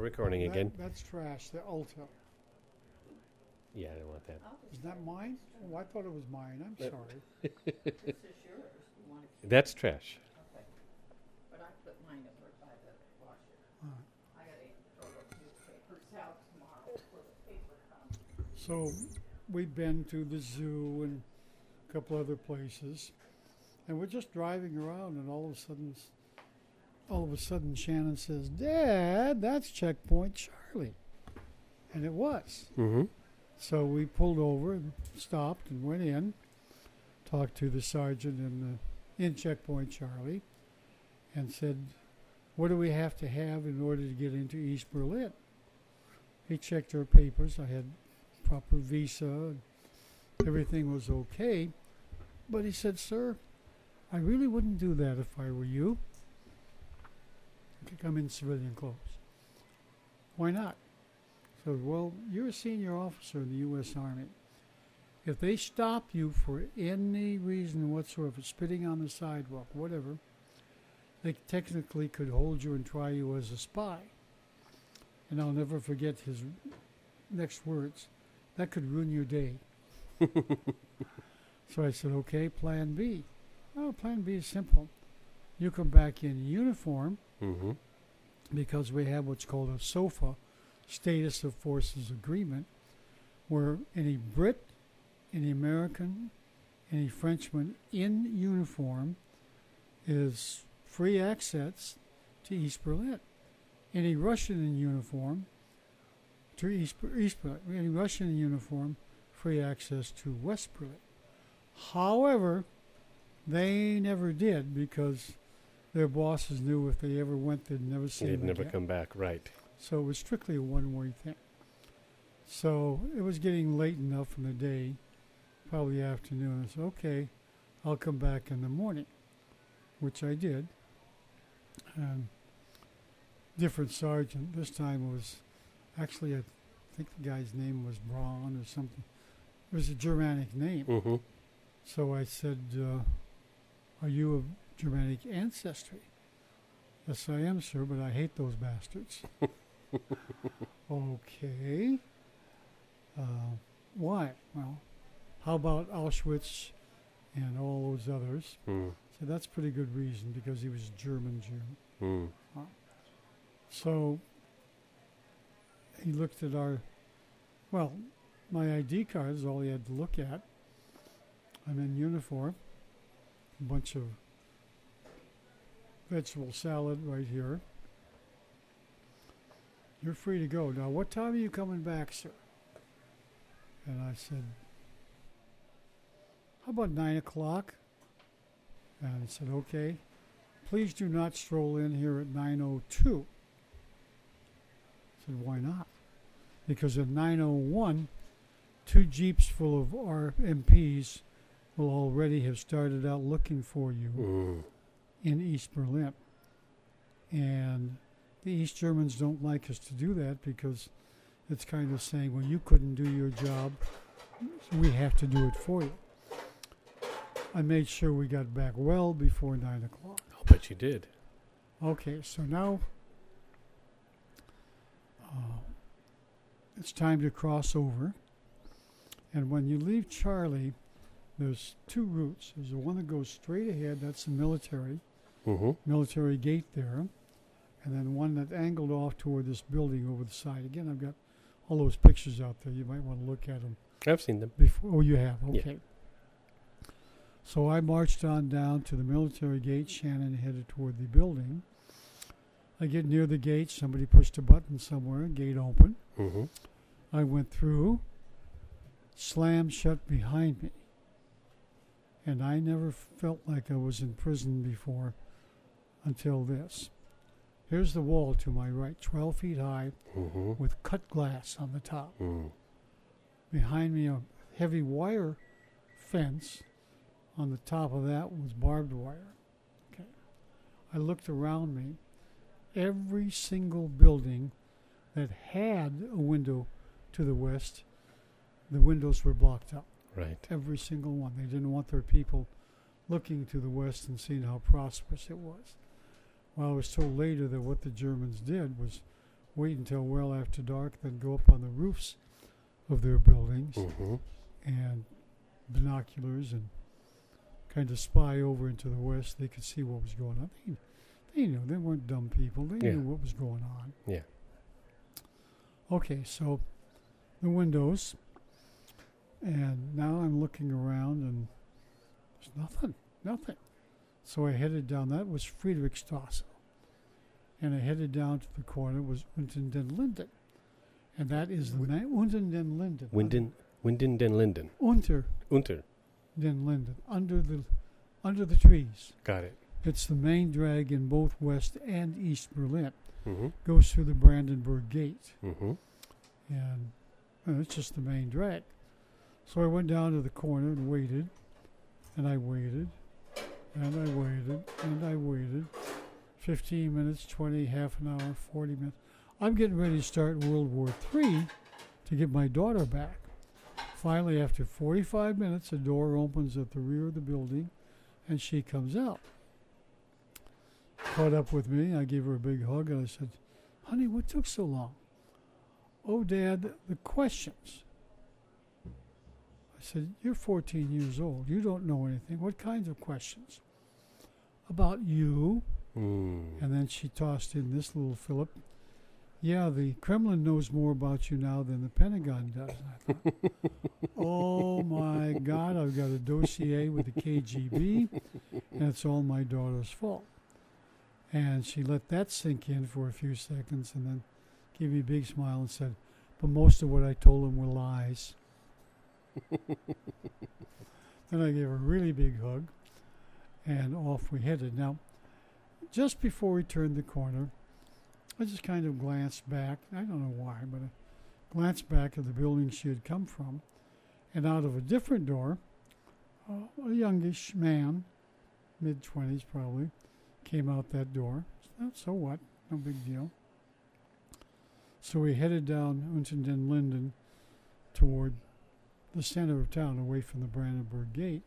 recording again. That's trash. The Ulta. Yeah, I don't want that. Is that mine? Oh, I thought it was mine. I'm sorry. This is yours. You want it? That's trash. Okay. But I put mine up right by the washer. I gotta throw those newspapers out tomorrow before the paper comes. So we've been to the zoo and a couple other places, and we're just driving around, and all of a sudden, Shannon says, "Dad, that's Checkpoint Charlie," and it was. Mm-hmm. So we pulled over and stopped and went in, talked to the sergeant in Checkpoint Charlie, and said, "What do we have to have in order to get into East Berlin?" He checked our papers. I had proper visa. And everything was okay. But he said, "Sir, I really wouldn't do that if I were you. You could come in civilian clothes." "Why not?" So, "Well, you're a senior officer in the U.S. Army. If they stop you for any reason whatsoever, spitting on the sidewalk, whatever, they technically could hold you and try you as a spy." And I'll never forget his next words. "That could ruin your day." So I said, "Okay, plan B." "Oh, plan B is simple. You come back in uniform, Mm-hmm. because we have what's called a SOFA, Status of Forces Agreement, where any Brit, any American, any Frenchman in uniform is free access to East Berlin. Any Russian in uniform to East Berlin. Any Russian in uniform, free access to West Berlin." However, they never did, because their bosses knew if they ever went, they'd never see They'd them never again. come back, right. So it was strictly a one-way thing. So it was getting late enough in the day, probably afternoon. I said, "Okay, I'll come back in the morning," which I did. And different sergeant. This time it was actually, I think the guy's name was Braun or something. It was a Germanic name. Mm-hmm. So I said, "Are you of Germanic ancestry?" "Yes, I am, sir, but I hate those bastards." "Okay. Why?" "Well, how about Auschwitz and all those others?" Mm. So that's pretty good reason, because he was a German Jew. Mm. So he looked at my ID card is all he had to look at. I'm in uniform, a bunch of vegetable salad right here. "You're free to go. Now, what time are you coming back, sir?" And I said, "How about 9 o'clock? And he said, "Okay. Please do not stroll in here at 9:02. I said, "Why not?" "Because at 9:01, 2 jeeps full of our MPs will already have started out looking for you Mm. in East Berlin. And the East Germans don't like us to do that, because it's kind of saying, well, you couldn't do your job, so we have to do it for you." I made sure we got back well before 9 o'clock. I'll bet you did. Okay, so now it's time to cross over. And when you leave Charlie, there's 2 routes. There's the one that goes straight ahead, that's the Mm-hmm. military gate there. And then one that angled off toward this building over the side. Again, I've got all those pictures out there. You might want to look at them I've seen them. before. Oh, you have? Yeah. Okay. So I marched on down to the military gate. Shannon headed toward the building. I get near the gate. Somebody pushed a button somewhere. Gate opened. Mm-hmm. I went through. Slammed shut behind me. And I never felt like I was in prison before until this. Here's the wall to my right, 12 feet high, Mm-hmm. with cut glass on the top. Mm. Behind me, a heavy wire fence. On the top of that was barbed wire. Okay. I looked around me. Every single building that had a window to the west, the windows were blocked up. Right. Every single one. They didn't want their people looking to the west and seeing how prosperous it was. Well, I was told later that what the Germans did was wait until well after dark, then go up on the roofs of their buildings Mm-hmm. and binoculars and kind of spy over into the west. They could see what was going on. They knew. They weren't dumb people. They Yeah. knew what was going on. Yeah. Okay, so the windows, and now I'm looking around and there's nothing. So I headed down. That was Friedrichstrasse. And I headed down to the corner was Unten den Linden. And that is the Unten den Linden. Winden den Linden. Unter Unter. den Linden. Under the trees. Got it. It's the main drag in both West and East Berlin. Mm-hmm. Goes through the Brandenburg Gate. Mm-hmm. And it's just the main drag. So I went down to the corner and waited. And I waited. And I waited. And I waited. 15 minutes, 20, half an hour, 40 minutes. I'm getting ready to start World War III to get my daughter back. Finally, after 45 minutes, a door opens at the rear of the building, and she comes out. Caught up with me. I gave her a big hug, and I said, "Honey, what took so long?" "Oh, Dad, the questions." I said, "You're 14 years old. You don't know anything. What kinds of questions?" "About you." Mm. And then she tossed in this little fillip. "Yeah, the Kremlin knows more about you now than the Pentagon does." And I thought, oh my God, I've got a dossier with the KGB, and it's all my daughter's fault. And she let that sink in for a few seconds and then gave me a big smile and said, "But most of what I told him were lies." Then I gave her a really big hug, and off we headed. Now, just before we turned the corner, I just kind of glanced back. I don't know why, but I glanced back at the building she had come from. And out of a different door, a youngish man, mid-20s probably, came out that door. So what? No big deal. So we headed down Unten den Linden toward the center of town, away from the Brandenburg Gate.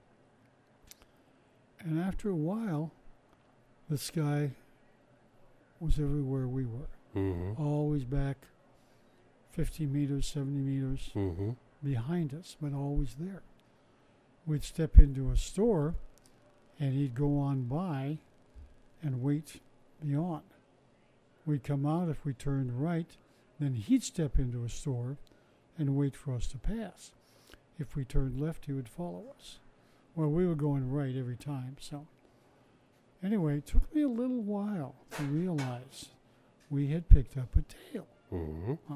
And after a while, the sky was everywhere we were. Mm-hmm. Always back 50 meters, 70 meters Mm-hmm. behind us, but always there. We'd step into a store, and he'd go on by and wait beyond. We'd come out. If we turned right, then he'd step into a store and wait for us to pass. If we turned left, he would follow us. Well, we were going right every time, so... Anyway, it took me a little while to realize we had picked up a tail. Mm-hmm.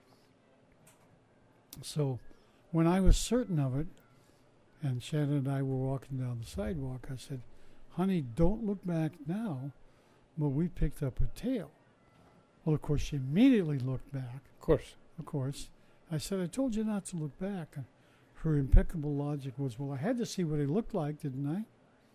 So when I was certain of it, and Shannon and I were walking down the sidewalk, I said, "Honey, don't look back now, but we picked up a tail." Well, of course, she immediately looked back. Of course. I said, "I told you not to look back." And her impeccable logic was, "Well, I had to see what he looked like, didn't I?"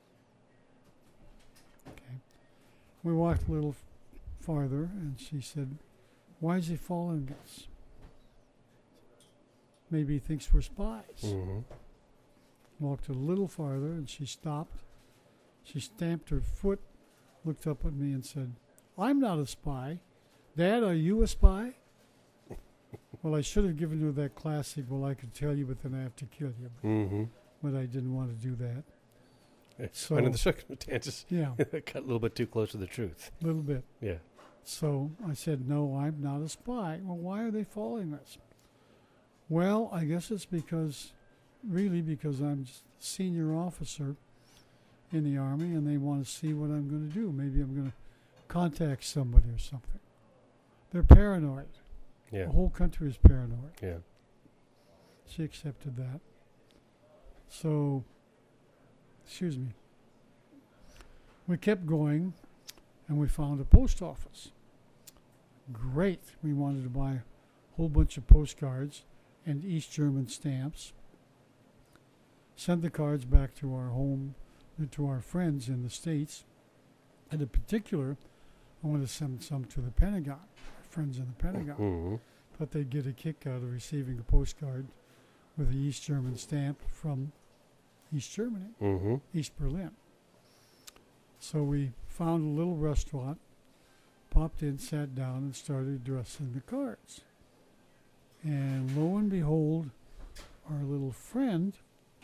Okay. We walked a little farther, and she said, "Why is he following us? Maybe he thinks we're spies." Mm-hmm. Walked a little farther, and she stopped. She stamped her foot, looked up at me, and said, "I'm not a spy. Dad, are you a spy?" Well, I should have given her that classic, "Well, I could tell you, but then I have to kill you." Mm-hmm. But I didn't want to do that. So- Under the circumstances, Yeah, got a little bit too close to the truth. a little bit. Yeah. So I said, "No, I'm not a spy." "Well, why are they following us?" "Well, I guess it's because I'm just a senior officer in the Army, and they want to see what I'm going to do. Maybe I'm going to contact somebody or something." They're paranoid. Yeah. The whole country is paranoid. Yeah. She accepted that. So, excuse me. We kept going, and we found a post office. Great. We wanted to buy a whole bunch of postcards and East German stamps. Send the cards back to our home, to our friends in the States. And in particular, I want to send some to the Pentagon, our friends in the Pentagon. Mm-hmm. Thought they'd get a kick out of receiving a postcard with the East German stamp from East Germany, Mm-hmm. East Berlin. So we found a little restaurant popped in, sat down, and started addressing the cards. And lo and behold, our little friend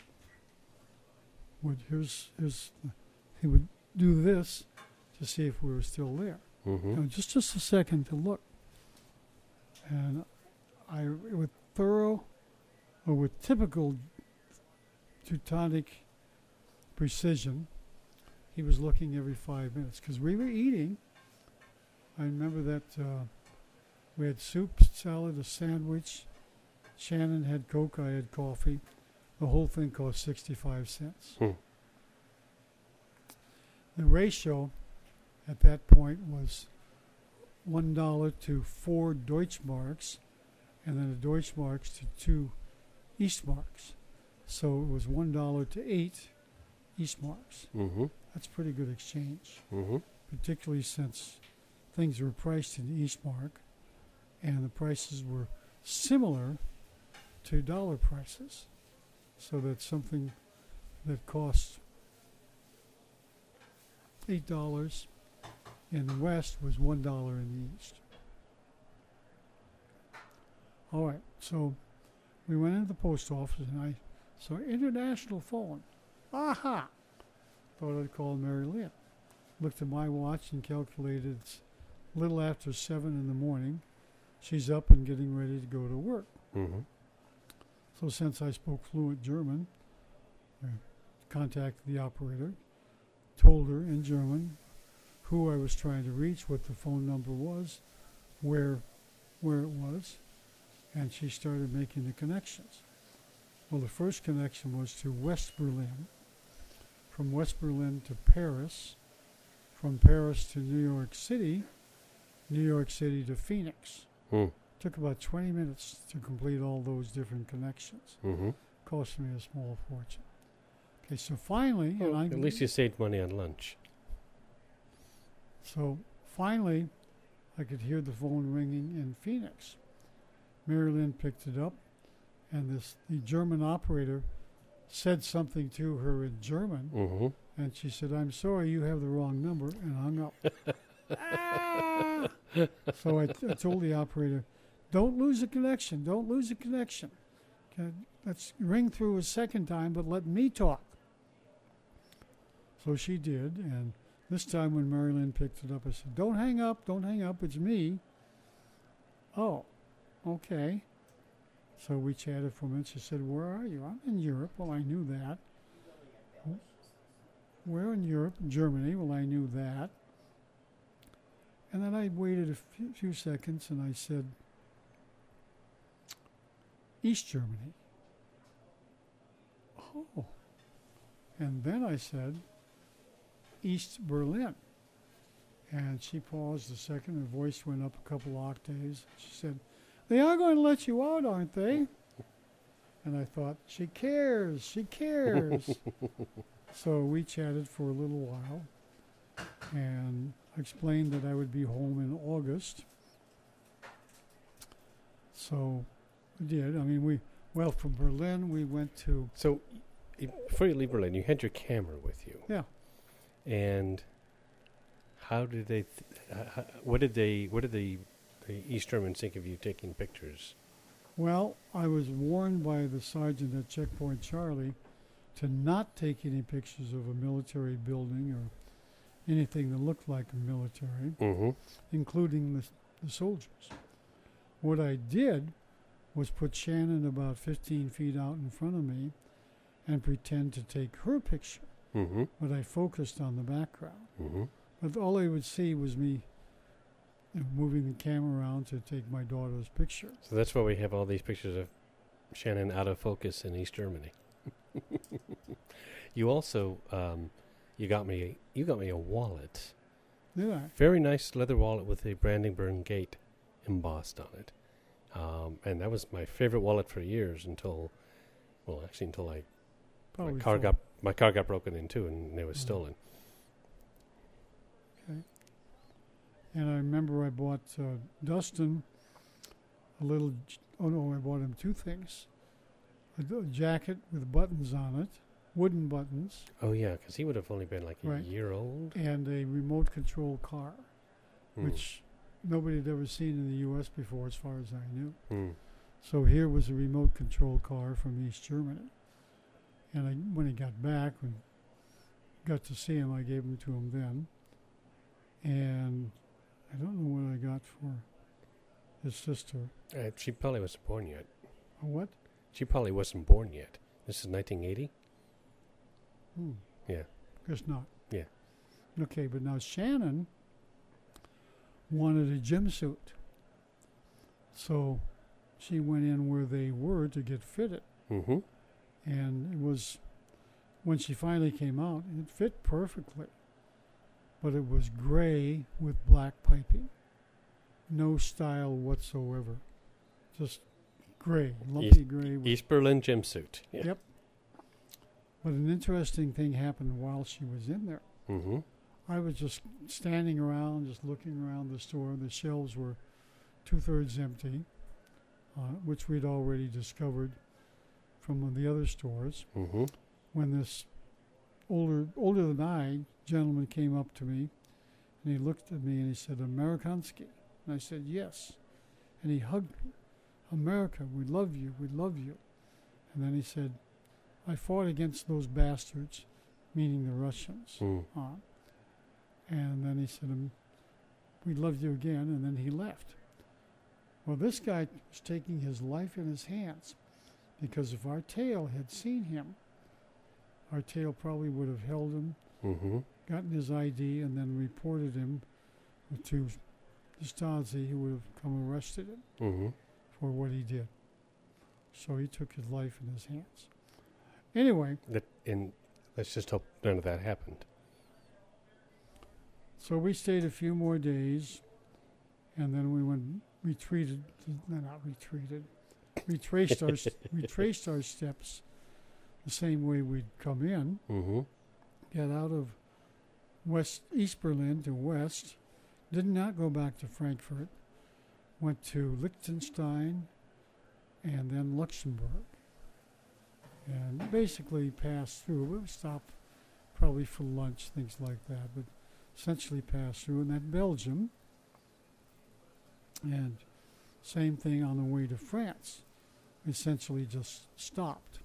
would he would do this to see if we were still there. Mm-hmm. Now, just a second to look. And with typical Teutonic precision, he was looking every 5 minutes because we were eating. I remember that we had soup, salad, a sandwich. Shannon had Coke, I had coffee. The whole thing cost 65 cents. Hmm. The ratio at that point was $1 to 4 Deutschmarks, and then the Deutschmarks to 2 Eastmarks. So it was $1 to 8 Eastmarks. Mm-hmm. That's pretty good exchange, Mm-hmm. particularly since things were priced in Eastmark, and the prices were similar to dollar prices. So that something that cost $8 in the West was $1 in the East. All right, so we went into the post office, and I saw international phone. Aha! Thought I'd call Mary Lynn. Looked at my watch and calculated it's a little after 7 in the morning. She's up and getting ready to go to work. Mm-hmm. So since I spoke fluent German, I contacted the operator, told her in German who I was trying to reach, what the phone number was, where it was, and she started making the connections. Well, the first connection was to West Berlin, from West Berlin to Paris, from Paris to New York City to Phoenix. Mm. Took about 20 minutes to complete all those different connections. Mm-hmm. Cost me a small fortune. Okay, so finally, Well, at least you saved money on lunch. So finally, I could hear the phone ringing in Phoenix. Mary Lynn picked it up, and the German operator said something to her in German, Mm-hmm. and she said, "I'm sorry, you have the wrong number," and hung up. Ah! So I told the operator, "Don't lose a connection. Don't lose a connection. Okay, let's ring through a second time, but let me talk." So she did, and this time when Mary Lynn picked it up, I said, "Don't hang up. Don't hang up. It's me." "Oh, okay." So we chatted for a minute. She said, "Where are you?" "I'm in Europe." "Well, I knew that." "Where in Europe?" "Germany." "Well, I knew that." And then I waited a few seconds, and I said, "East Germany." "Oh." And then I said, "East Berlin." And she paused a second. Her voice went up a couple octaves. She said, "They are going to let you out, aren't they?" And I thought, she cares. She cares. So we chatted for a little while, and I explained that I would be home in August. So we did. I mean, from Berlin, we went to... So, before you leave Berlin, you had your camera with you. Yeah. And how did they? What did the East Germans think of you taking pictures? Well, I was warned by the sergeant at Checkpoint Charlie to not take any pictures of a military building or anything that looked like a military, Mm-hmm. including the soldiers. What I did was put Shannon about 15 feet out in front of me and pretend to take her picture, Mm-hmm. but I focused on the background. Mm-hmm. But all they would see was me moving the camera around to take my daughter's picture. So that's why we have all these pictures of Shannon out of focus in East Germany. You also, you got me a wallet. Did I? Very nice leather wallet with a Brandenburg Gate embossed on it. And that was my favorite wallet for years until I Probably my car got broken into and it was stolen. Okay. And I remember I bought Dustin I bought him two things. A jacket with buttons on it, wooden buttons, Oh yeah, because he would have only been like a Right. year old. and a remote control car. which nobody had ever seen in the U.S. before, as far as I knew. Mm. So here was a remote control car from East Germany. And when he got back, when got to see him, I gave him to him then. And I don't know what I got for his sister. She probably wasn't born yet. A what? She probably wasn't born yet. This is 1980? Yeah. Guess not. Yeah. Okay, but now Shannon wanted a gym suit. So she went in where they were to get fitted. Mm-hmm. And it was, when she finally came out, it fit perfectly. But it was gray with black piping. No style whatsoever. Just gray, lumpy gray. East Berlin gym suit. Yeah. Yep. But an interesting thing happened while she was in there. Mm-hmm. I was just standing around, just looking around the store. The shelves were 2/3 empty, which we'd already discovered from the other stores. Mm-hmm. When this older than I gentleman came up to me, and he looked at me and he said, "Amerikanski," and I said, "Yes," and he hugged me. "America, we love you, we love you." And then he said, "I fought against those bastards," meaning the Russians. Mm. And then he said, "We love you again," and then he left. Well, this guy was taking his life in his hands, because if our tail had seen him, our tail probably would have held him, Mm-hmm. gotten his ID, and then reported him to the Stasi, who would have come arrested him Mm-hmm. for what he did. So he took his life in his hands. Anyway, Let's just hope none of that happened. so we stayed a few more days, and then we retraced our steps the same way we'd come in, Mm-hmm. get out of East Berlin to west, did not go back to Frankfurt, went to Liechtenstein, and then Luxembourg, and basically passed through. We would stop probably for lunch, things like that, but essentially passed through, and then Belgium, and same thing on the way to France. Essentially just stopped.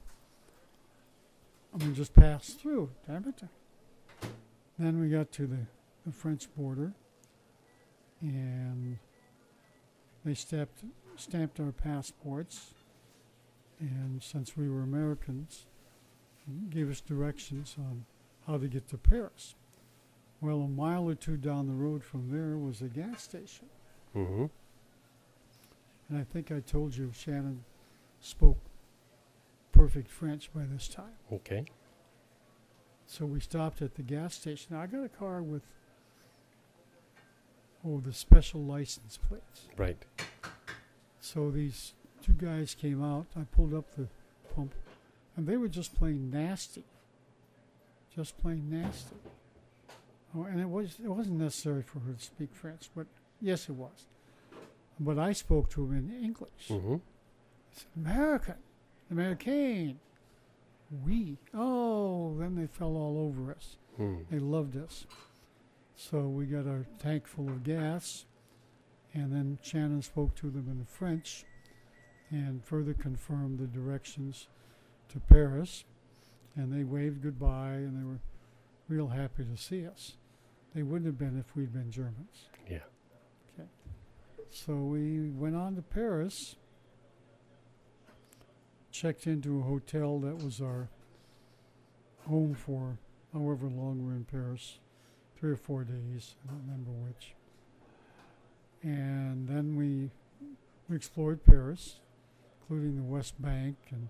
Just passed through, damn it. Then we got to the French border, and they stamped our passports, and since we were Americans, gave us directions on how to get to Paris. Well, a mile or two down the road from there was a gas station. Mm-hmm. And I think I told you Shannon spoke perfect French by this time. Okay. So we stopped at the gas station. I got a car with, the special license plates. Right. So these two guys came out. I pulled up the pump, and they were just plain nasty. Just plain nasty. Oh, and it wasn't necessary for her to speak French, but yes, it was. But I spoke to him in English. Mm-hmm. I said, American. We. Oh, then they fell all over us. Mm. They loved us. So we got our tank full of gas, and then Shannon spoke to them in French and further confirmed the directions to Paris, and they waved goodbye, and they were real happy to see us. They wouldn't have been if we'd been Germans. Yeah. Okay. So we went on to Paris, checked into a hotel that was our home for however long we're in Paris, 3 or 4 days, I don't remember which. And then we explored Paris, including the West Bank and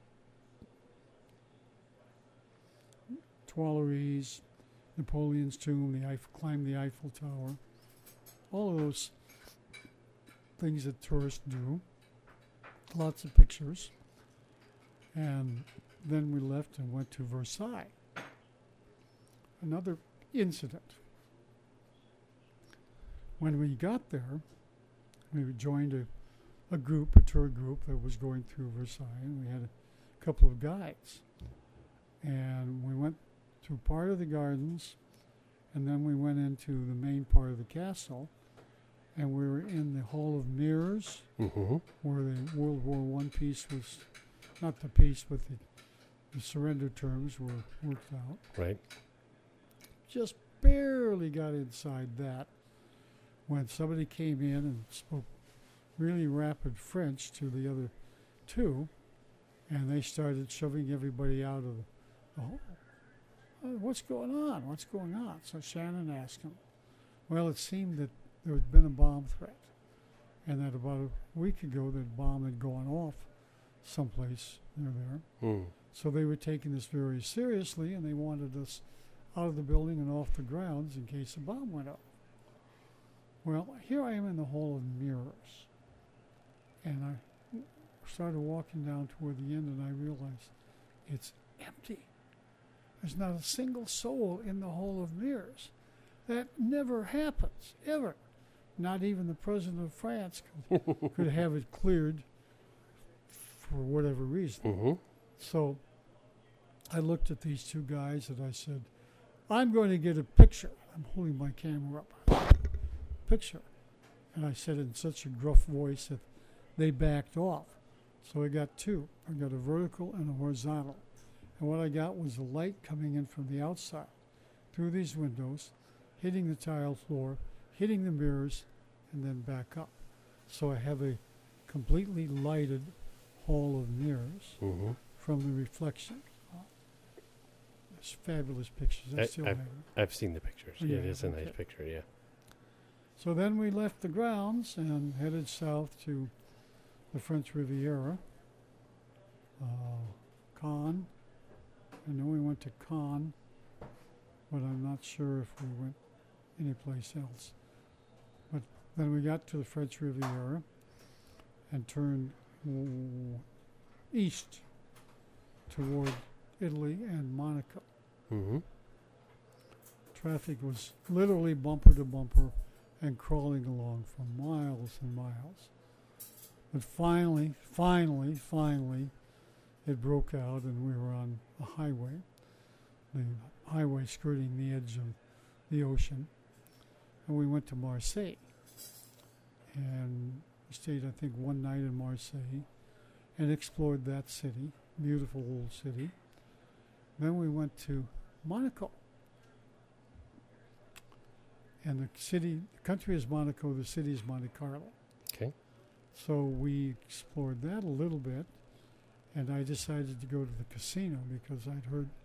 Tuileries, Napoleon's tomb, climbed the Eiffel Tower, all of those things that tourists do, lots of pictures. And then we left and went to Versailles. Another incident. When we got there, we joined a tour group that was going through Versailles, and we had a couple of guides. And we went through part of the gardens, and then we went into the main part of the castle, and we were in the Hall of Mirrors, Mm-hmm. where the World War I peace was, not the peace, but the surrender terms were worked out. Right. Just barely got inside that when somebody came in and spoke really rapid French to the other two, and they started shoving everybody out of the hall. What's going on? What's going on? So Shannon asked him. Well, it seemed that there had been a bomb threat, and that about a week ago that bomb had gone off someplace near there. Mm. So they were taking this very seriously, and they wanted us out of the building and off the grounds in case a bomb went off. Well, here I am in the Hall of Mirrors, and I started walking down toward the end, and I realized it's empty. There's not a single soul in the Hall of Mirrors. That never happens, ever. Not even the President of France could have it cleared for whatever reason. Mm-hmm. So I looked at these two guys and I said, I'm going to get a picture. I'm holding my camera up. Picture. And I said in such a gruff voice that they backed off. So I got two. I got a vertical and a horizontal. And what I got was a light coming in from the outside through these windows, hitting the tile floor, hitting the mirrors, and then back up. So I have a completely lighted Hall of Mirrors Mm-hmm. from the reflection. It's fabulous pictures. I still have them. I've seen the pictures. Oh, Yeah, yeah, it is a nice okay. picture, yeah. So then we left the grounds and headed south to the French Riviera. Cannes. I know we went to Cannes, but I'm not sure if we went anyplace else. But then we got to the French Riviera and turned east toward Italy and Monaco. Mm-hmm. Traffic was literally bumper to bumper and crawling along for miles and miles. But finally, it broke out and we were on a highway, the highway skirting the edge of the ocean. And we went to Marseille. And we stayed, I think, one night in Marseille and explored that city, beautiful old city. Then we went to Monaco. And the country is Monaco, the city is Monte Carlo. Okay. So we explored that a little bit, and I decided to go to the casino because I'd heard